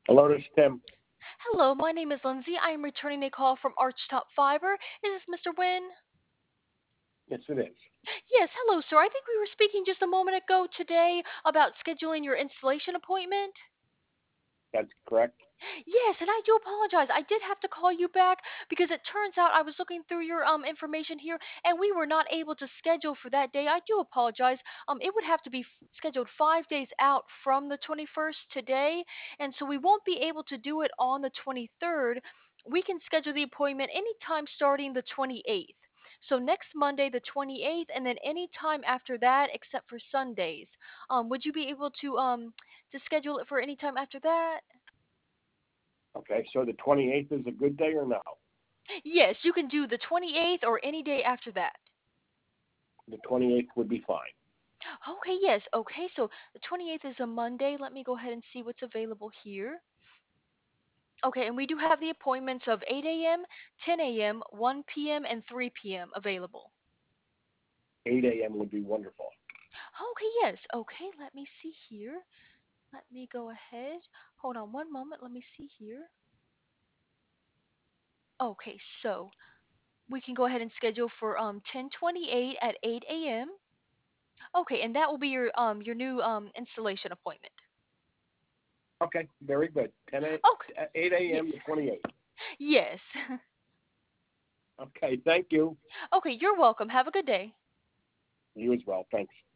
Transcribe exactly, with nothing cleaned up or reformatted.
Hello, this is Tim. Hello, my name is Lindsay. I am returning a call from Archtop Fiber. Is this Mister Wynn? Yes, it is. Yes, hello, sir. I think we were speaking just a moment ago today about scheduling your installation appointment. That's correct. Yes, and I do apologize. I did have to call you back because it turns out I was looking through your um information here and we were not able to schedule for that day. I do apologize. Um it would have to be f- scheduled five days out from the twenty-first today, and so we won't be able to do it on the twenty-third. We can schedule the appointment anytime starting the twenty-eighth. So next Monday the twenty-eighth and then any time after that except for Sundays. Um would you be able to um to schedule it for any time after that? Okay, so the twenty-eighth is a good day or no? Yes, you can do the twenty-eighth or any day after that. The twenty-eighth would be fine. Okay, yes. Okay, so the twenty-eighth is a Monday. Let me go ahead and see what's available here. Okay, and we do have the appointments of eight a m, ten a m, one p m, and three p m available. eight a m would be wonderful. Okay, yes. Okay, let me see here. Let me go ahead. Hold on one moment. Let me see here. Okay, so we can go ahead and schedule for um ten twenty-eight at eight a m. Okay, and that will be your um your new um installation appointment. Okay, very good. ten a, Okay. eight Yes. a m to twenty-eight. Yes. Okay, thank you. Okay, you're welcome. Have a good day. You as well. Thanks.